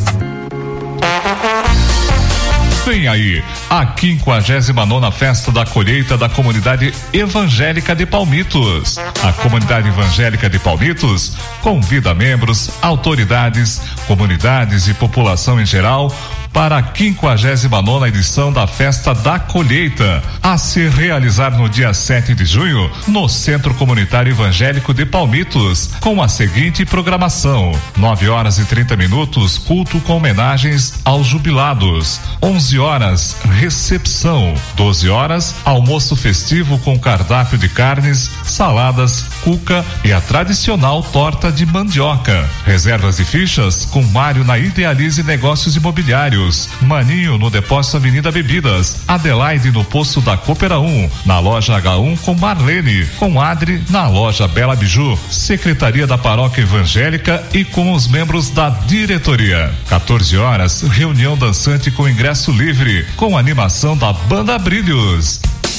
Vem aí, a 59ª Festa da Colheita da Comunidade Evangélica de Palmitos. A Comunidade Evangélica de Palmitos convida membros, autoridades, comunidades e população em geral para a 59ª edição da Festa da Colheita, a se realizar no dia 7 de junho, no Centro Comunitário Evangélico de Palmitos, com a seguinte programação: 9h30, culto com homenagens aos jubilados. 11h, recepção. 12h, almoço festivo com cardápio de carnes, saladas, cuca e a tradicional torta de mandioca. Reservas e fichas com Mário na Idealize Negócios Imobiliários, Maninho no Depósito Avenida Bebidas, Adelaide no Poço da Coopera 1, na loja H1 com Marlene, com Adri na loja Bela Biju, Secretaria da Paróquia Evangélica e com os membros da diretoria. 14h, reunião dançante com ingresso livre, com animação da Banda Brilhos.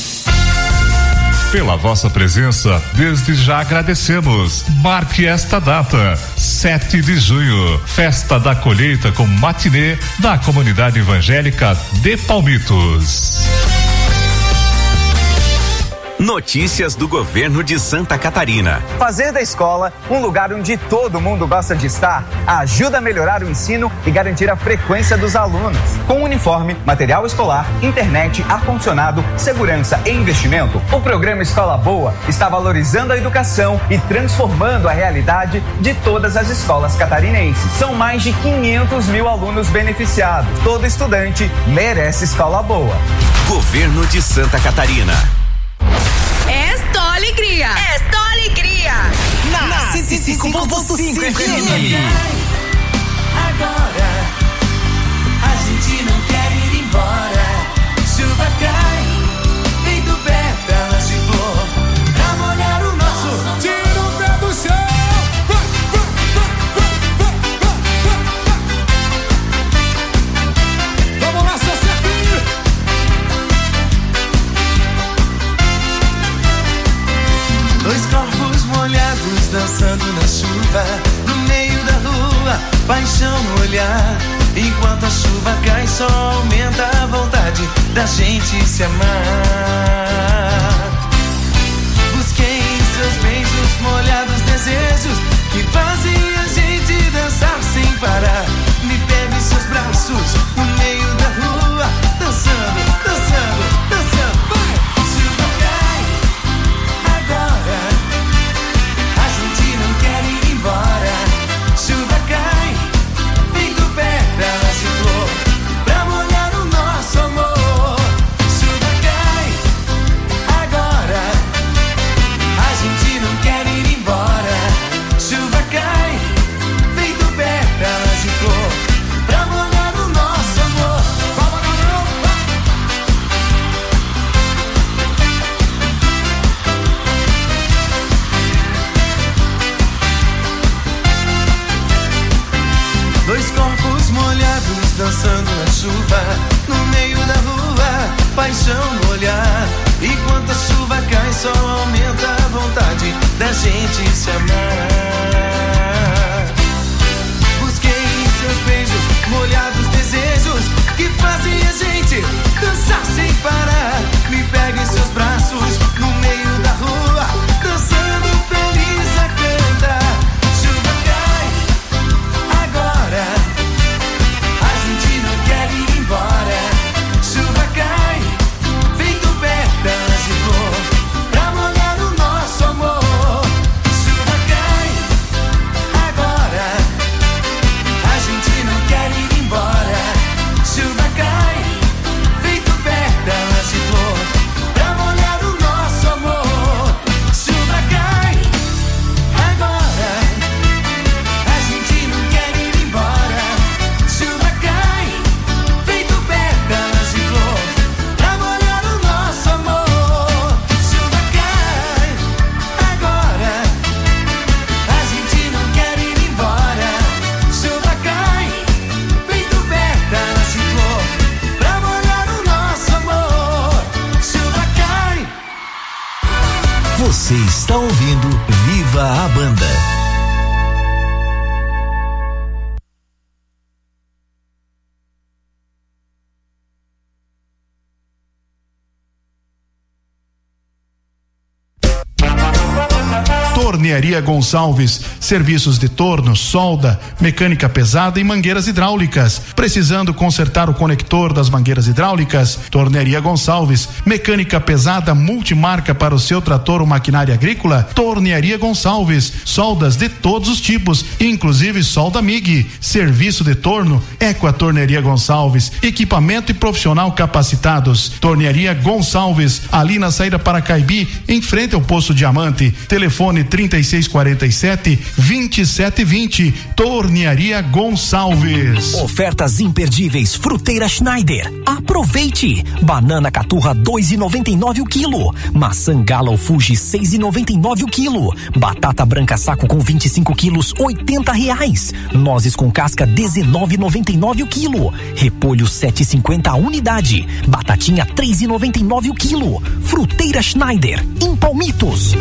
Pela vossa presença, desde já agradecemos. Marque esta data, 7 de junho, Festa da Colheita com matinê da Comunidade Evangélica de Palmitos. Notícias do governo de Santa Catarina. Fazer da escola um lugar onde todo mundo gosta de estar ajuda a melhorar o ensino e garantir a frequência dos alunos. Com uniforme, material escolar, internet, ar-condicionado, segurança e investimento, o programa Escola Boa está valorizando a educação e transformando a realidade de todas as escolas catarinenses. São mais de 500 mil alunos beneficiados. Todo estudante merece escola boa. Governo de Santa Catarina. Esta alegria! Esta alegria! Na 105.5 FM. Agora, a gente não quer ir embora. Chuva cai, feito pé pra gente. gente se amar. Busquei em seus beijos molhados desejos que fazem a gente dançar sem parar. Me pega em seus braços no meio da rua, dançando, dançando, dançando. Vai! Chuva cai agora, a gente não quer ir embora. Chuva cai, feito pétalas de flor, pra molhar o nosso amor. Chuva cai agora, a gente não quer ir embora. Chuva cai, feito pétalas de flor, pra molhar o nosso amor. Vamos, dois corpos molhados dançando na chuva, no meio da rua, paixão no olhar. E quando a chuva cai, só aumenta a vontade da gente se amar. Busquei em seus beijos molhados desejos que fazem a gente dançar sem parar. Me pega em seus braços no meio da rua, dançando feliz a cantar. Chuva cai agora, a gente não quer ir embora. Chuva cai, feito pétalas de flor, pra molhar o nosso amor. Chuva cai agora, a gente não quer ir embora. Chuva cai, feito pétalas de flor, pra molhar o nosso amor. Chuva cai agora, a gente não quer ir embora. Chuva cai, feito pétalas de flor, pra molhar o nosso amor. Chuva cai agora, a gente não quer ir embora. Chuva cai, feito pétalas de flor, pra molhar o nosso amor. Chuva cai. Você está ouvindo Viva a Banda. Tornearia Gonçalves, serviços de torno, solda, mecânica pesada e mangueiras hidráulicas. Precisando consertar o conector das mangueiras hidráulicas? Tornearia Gonçalves, mecânica pesada multimarca para o seu trator ou maquinária agrícola? Tornearia Gonçalves, soldas de todos os tipos, inclusive solda MIG. Serviço de torno é com a Tornearia Gonçalves, equipamento e profissional capacitados. Tornearia Gonçalves, ali na saída para Caibi, em frente ao Poço Diamante. Telefone 3647-2720. Tornearia Gonçalves. Ofertas imperdíveis Fruteira Schneider. Aproveite! Banana caturra 2,99 o quilo. Maçã Gala ou Fuji 6,99 o quilo. Batata branca saco com 25 quilos R$80. Nozes com casca 19,99 o quilo. Repolho 7,50 a unidade. Batatinha 3,99 o quilo. Fruteira Schneider em Palmitos.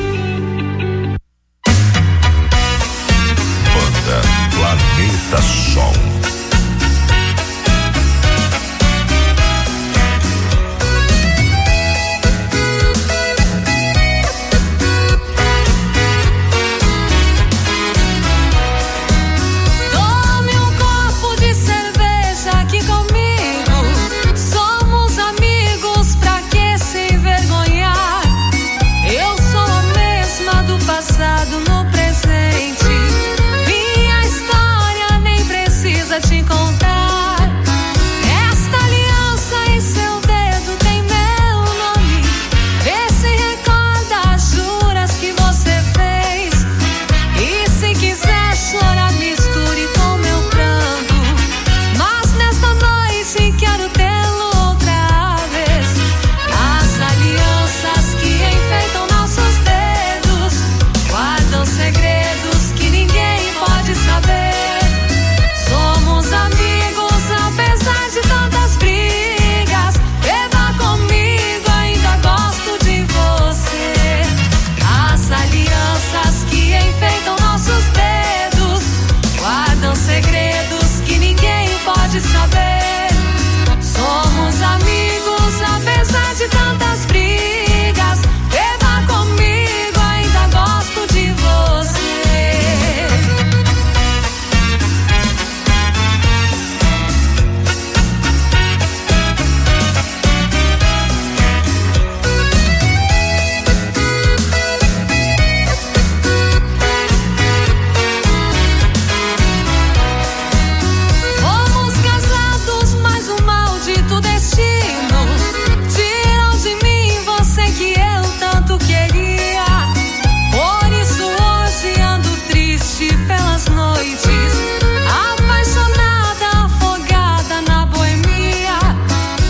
Planeta Sol. Tome um copo de cerveja aqui comigo. Somos amigos, pra que se envergonhar? Eu sou a mesma do passado no presente. Minha história nem precisa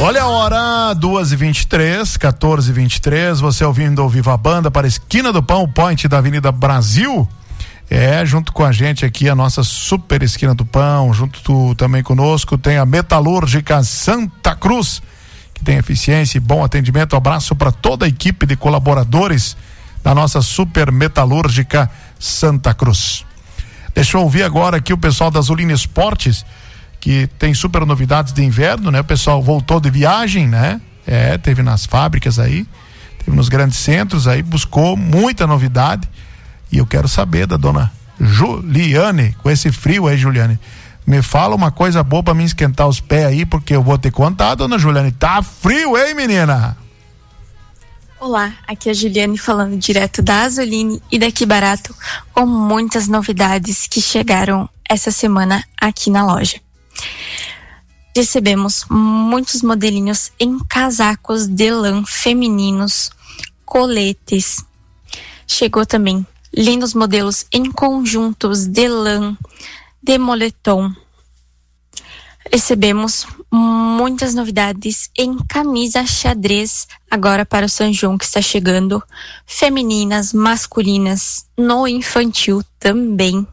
Olha a hora, 2h23, 14h23, você ouvindo o Viva Banda para a esquina do Pão Point da Avenida Brasil. Junto com a gente aqui, a nossa super esquina do pão, junto também conosco tem a Metalúrgica Santa Cruz, que tem eficiência e bom atendimento. Abraço para toda a equipe de colaboradores da nossa super Metalúrgica Santa Cruz. Deixa eu ouvir agora aqui o pessoal da Azulina Esportes, que tem super novidades de inverno, né? O pessoal voltou de viagem, né? Teve nas fábricas aí, teve nos grandes centros aí, buscou muita novidade. E eu quero saber da dona Juliane, com esse frio aí, Juliane, me fala uma coisa boa pra me esquentar os pés aí, porque eu vou te contar, dona Juliane, tá frio, hein, menina? Olá, aqui é a Juliane falando direto da Azuline e daqui barato, com muitas novidades que chegaram essa semana aqui na loja. Recebemos muitos modelinhos em casacos de lã femininos, coletes. Chegou também lindos modelos em conjuntos de lã, de moletom. Recebemos muitas novidades em camisa xadrez, agora para o São João que está chegando, femininas, masculinas, no infantil também.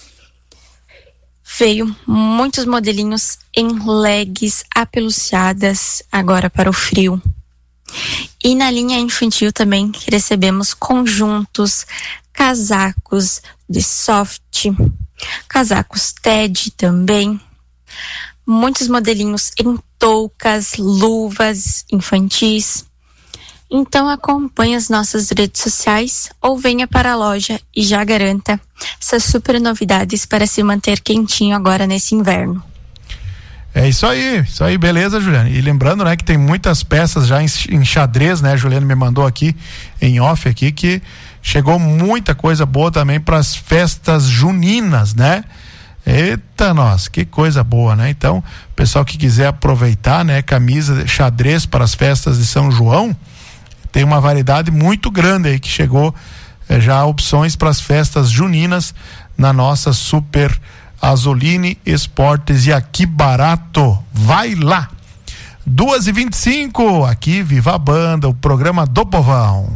Veio muitos modelinhos em legs apeluciadas, agora para o frio. E na linha infantil também recebemos conjuntos, casacos de soft, casacos TED também, muitos modelinhos em toucas, luvas infantis. Então acompanhe as nossas redes sociais ou venha para a loja e já garanta essas super novidades para se manter quentinho agora nesse inverno. É isso aí, beleza, Juliane? E lembrando, né, que tem muitas peças já em xadrez, né? A Juliane me mandou aqui em off aqui que chegou muita coisa boa também para as festas juninas, né? Eita, nossa, que coisa boa, né? Então, pessoal que quiser aproveitar, né, camisa xadrez para as festas de São João, tem uma variedade muito grande aí que chegou já opções para as festas juninas na nossa super Azuline Esportes e aqui barato, vai lá. 2h25, aqui Viva a Banda, o programa do povão.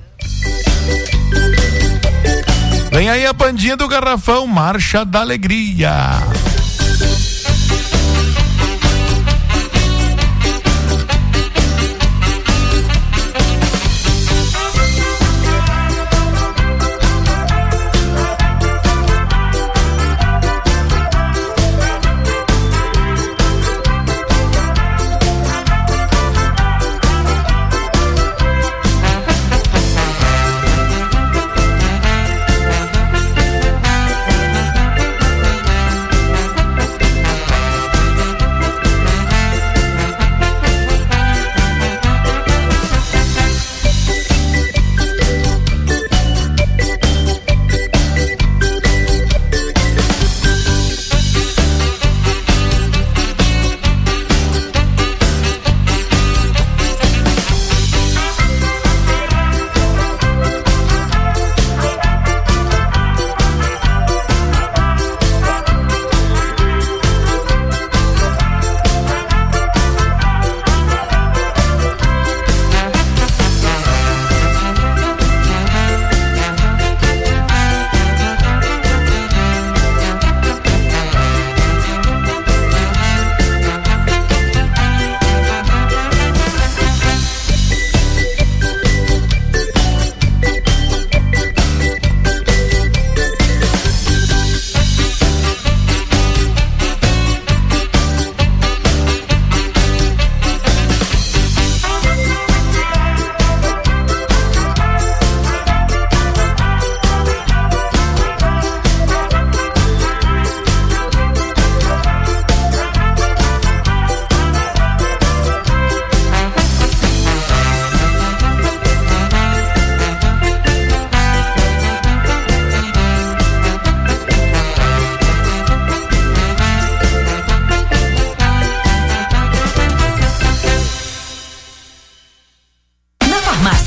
Vem aí a bandinha do Garrafão, Marcha da Alegria.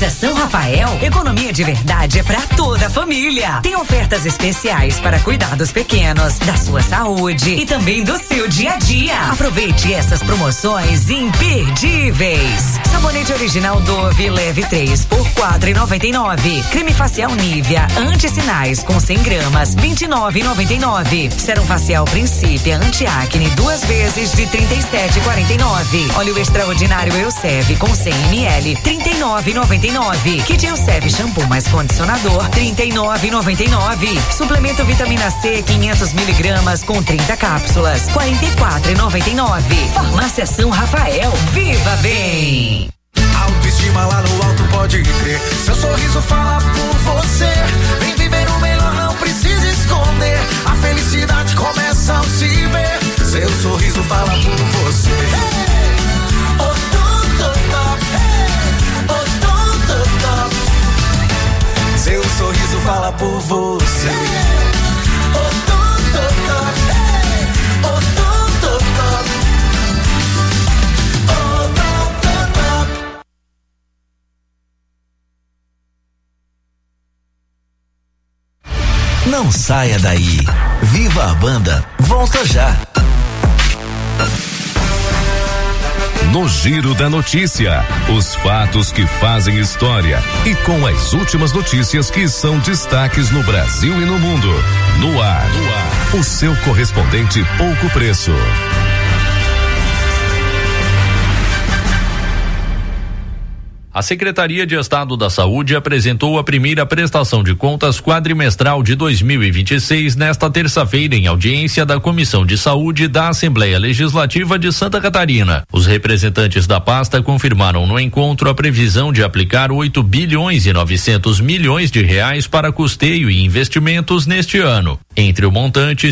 Farmácia São Rafael, economia de verdade é pra toda a família. Tem ofertas especiais para cuidar dos pequenos, da sua saúde e também do seu dia a dia. Aproveite essas promoções imperdíveis. Sabonete original Dove leve 3 por R$4,99. Creme facial Nivea anti-sinais com 100 gramas R$29,99. Sérum facial Princípio anti-acne 2 vezes de R$37,49. Óleo extraordinário Elseve com 100 ml R$39,99. Kit Elseve shampoo mais condicionador R$39,99. Suplemento vitamina C 500 miligramas com 30 cápsulas R$44,99. Farmácia São Rafael, viva bem! Autoestima lá no alto, pode crer. Seu sorriso fala por você. Vem viver o melhor, não precisa esconder. A felicidade começa ao se ver. Seu sorriso fala por você. Seu sorriso fala por você. Não saia daí. Viva a Banda volta já. No Giro da Notícia, os fatos que fazem história e com as últimas notícias que são destaques no Brasil e no mundo. No ar, o seu correspondente Pouco Preço. A Secretaria de Estado da Saúde apresentou a primeira prestação de contas quadrimestral de 2026 nesta terça-feira em audiência da Comissão de Saúde da Assembleia Legislativa de Santa Catarina. Os representantes da pasta confirmaram no encontro a previsão de aplicar 8,9 bilhões de reais para custeio e investimentos neste ano. Entre o montante,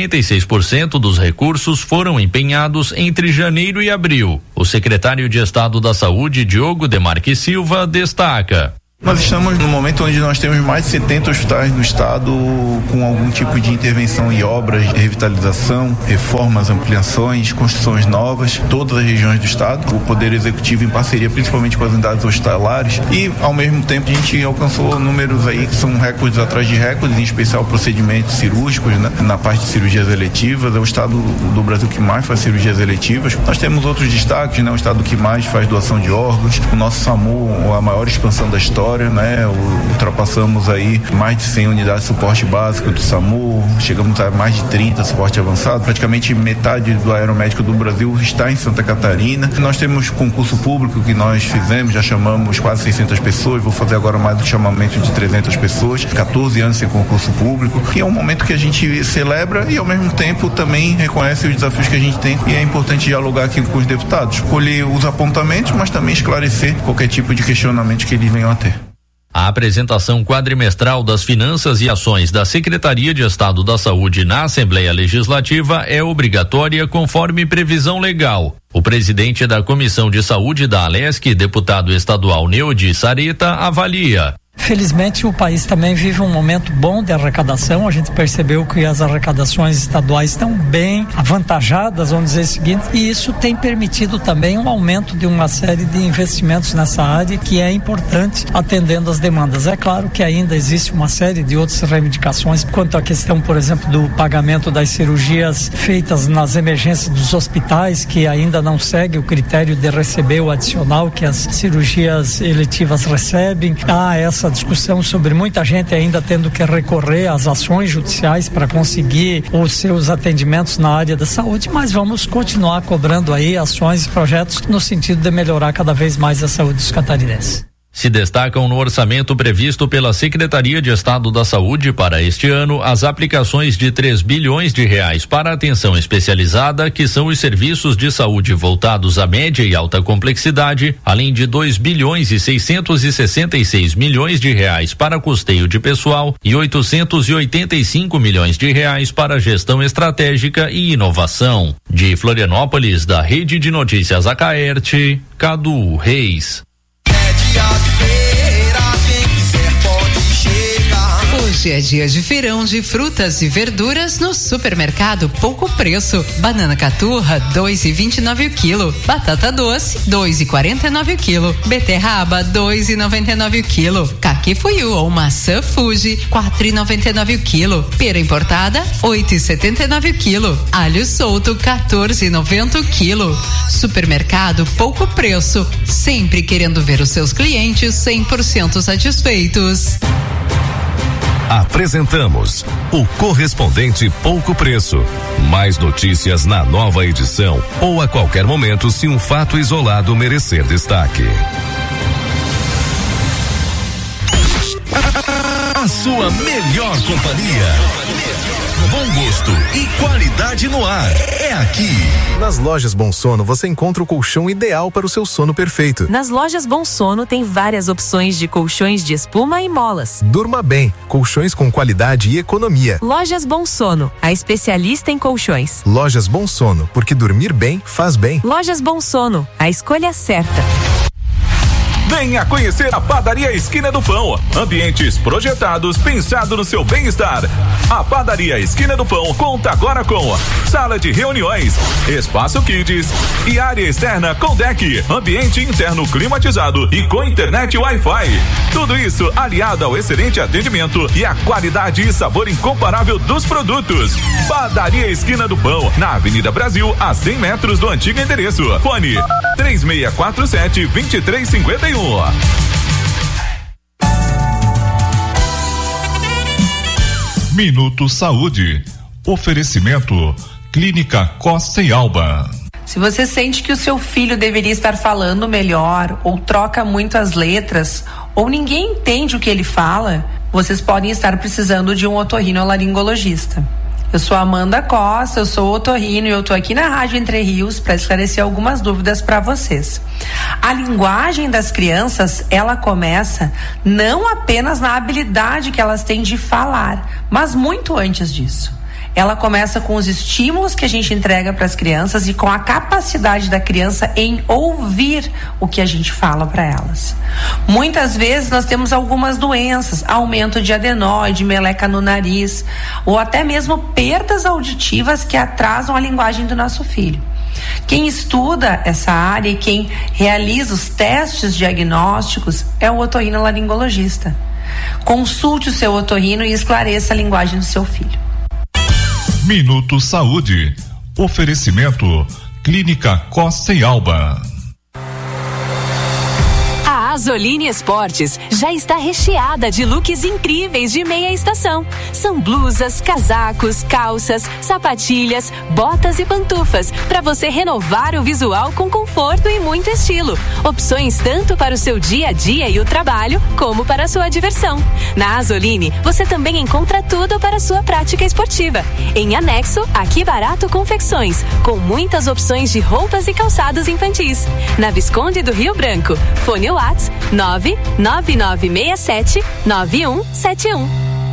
56% dos recursos foram empenhados entre janeiro e abril. O secretário de Estado da Saúde, Diogo Demarque Silva, destaca. Nós estamos no momento onde nós temos mais de 70 hospitais no estado com algum tipo de intervenção em obras de revitalização, reformas, ampliações, construções novas, todas as regiões do estado. O Poder Executivo em parceria principalmente com as unidades hospitalares e ao mesmo tempo a gente alcançou números aí que são recordes atrás de recordes, em especial procedimentos cirúrgicos, né? Na parte de cirurgias eletivas, é o estado do Brasil que mais faz cirurgias eletivas. Nós temos outros destaques, né? O estado que mais faz doação de órgãos, o nosso SAMU, a maior expansão da história, né? Ultrapassamos aí mais de 100 unidades de suporte básico do SAMU, chegamos a mais de 30 suporte avançado, praticamente metade do aeromédico do Brasil está em Santa Catarina. Nós temos concurso público que nós fizemos, já chamamos quase 600 pessoas, vou fazer agora mais um chamamento de 300 pessoas, 14 anos sem concurso público, e é um momento que a gente celebra e ao mesmo tempo também reconhece os desafios que a gente tem, e é importante dialogar aqui com os deputados, colher os apontamentos, mas também esclarecer qualquer tipo de questionamento que eles venham a ter. A apresentação quadrimestral das finanças e ações da Secretaria de Estado da Saúde na Assembleia Legislativa é obrigatória conforme previsão legal. O presidente da Comissão de Saúde da Alesc, deputado estadual Neudi Sareta, avalia. Felizmente o país também vive um momento bom de arrecadação. A gente percebeu que as arrecadações estaduais estão bem avantajadas, vamos dizer o seguinte, e isso tem permitido também um aumento de uma série de investimentos nessa área que é importante atendendo as demandas. É claro que ainda existe uma série de outras reivindicações quanto à questão, por exemplo, do pagamento das cirurgias feitas nas emergências dos hospitais, que ainda não segue o critério de receber o adicional que as cirurgias eletivas recebem. Essa discussão sobre muita gente ainda tendo que recorrer às ações judiciais para conseguir os seus atendimentos na área da saúde, mas vamos continuar cobrando aí ações e projetos no sentido de melhorar cada vez mais a saúde dos catarinenses. Se destacam no orçamento previsto pela Secretaria de Estado da Saúde para este ano as aplicações de 3 bilhões de reais para atenção especializada, que são os serviços de saúde voltados à média e alta complexidade, além de 2 bilhões e 666 milhões de reais para custeio de pessoal e 885 milhões de reais para gestão estratégica e inovação. De Florianópolis, da Rede de Notícias Acaerte, Cadu Reis. Quem quiser pode chegar. O Hoje é dia de feirão de frutas e verduras no Supermercado Pouco Preço. Banana caturra, 2,29 o quilo. Batata doce, 2,49 o quilo. Beterraba, 2,99 o quilo. Caqui fuyu ou maçã Fuji, 4,99 o quilo. Pera importada, 8,79 o quilo. Alho solto, 14,90 o quilo. Supermercado Pouco Preço, sempre querendo ver os seus clientes 100% satisfeitos. Apresentamos o Correspondente Pouco Preço. Mais notícias na nova edição ou a qualquer momento se um fato isolado merecer destaque. A sua melhor companhia. Bom gosto e qualidade no ar. É aqui. Nas lojas Bom Sono você encontra o colchão ideal para o seu sono perfeito. Nas lojas Bom Sono tem várias opções de colchões de espuma e molas. Durma bem, colchões com qualidade e economia. Lojas Bom Sono, a especialista em colchões. Lojas Bom Sono, porque dormir bem faz bem. Lojas Bom Sono, a escolha certa. Venha conhecer a Padaria Esquina do Pão. Ambientes projetados pensado no seu bem-estar. A Padaria Esquina do Pão conta agora com sala de reuniões, espaço kids e área externa com deck, ambiente interno climatizado e com internet Wi-Fi. Tudo isso aliado ao excelente atendimento e a qualidade e sabor incomparável dos produtos. Padaria Esquina do Pão, na Avenida Brasil, a 100 metros do antigo endereço. Fone 3647-2351. Minuto Saúde. Oferecimento Clínica Costa e Alba. Se você sente que o seu filho deveria estar falando melhor, ou troca muito as letras, ou ninguém entende o que ele fala, vocês podem estar precisando de um otorrinolaringologista. Eu sou Amanda Costa, eu sou otorrino e eu tô aqui na Rádio Entre Rios para esclarecer algumas dúvidas para vocês. A linguagem das crianças, ela começa não apenas na habilidade que elas têm de falar, mas muito antes disso. Ela começa com os estímulos que a gente entrega para as crianças e com a capacidade da criança em ouvir o que a gente fala para elas. Muitas vezes nós temos algumas doenças, aumento de adenoide, meleca no nariz, ou até mesmo perdas auditivas que atrasam a linguagem do nosso filho. Quem estuda essa área e quem realiza os testes diagnósticos é o otorrinolaringologista. Consulte o seu otorrino e esclareça a linguagem do seu filho. Minuto Saúde. Oferecimento Clínica Costa e Alba. A Azoline Esportes já está recheada de looks incríveis de meia estação. São blusas, casacos, calças, sapatilhas, botas e pantufas para você renovar o visual com conforto e muito estilo. Opções tanto para o seu dia a dia e o trabalho, como para a sua diversão. Na Azoline, você também encontra tudo para a sua prática esportiva. Em anexo, Aqui Barato Confecções, com muitas opções de roupas e calçados infantis. Na Visconde do Rio Branco, fone WhatsApp 99967-9171.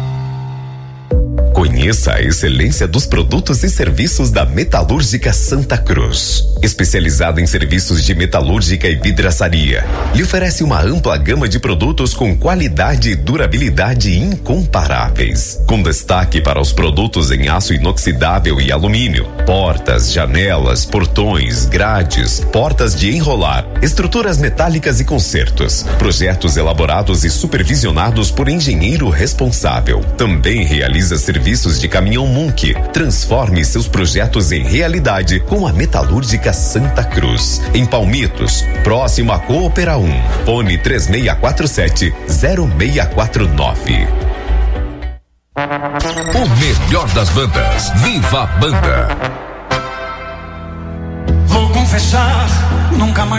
Conheça a excelência dos produtos e serviços da Metalúrgica Santa Cruz. Especializada em serviços de metalúrgica e vidraçaria, lhe oferece uma ampla gama de produtos com qualidade e durabilidade incomparáveis. Com destaque para os produtos em aço inoxidável e alumínio, portas, janelas, portões, grades, portas de enrolar, estruturas metálicas e consertos. Projetos elaborados e supervisionados por engenheiro responsável. Também realiza serviços de caminhão Munk. Transforme seus projetos em realidade com a Metalúrgica Santa Cruz. Em Palmitos, próximo a Coopera 1. Fone 3647-0649. O melhor das bandas. Viva a Banda. Vou confessar, nunca mais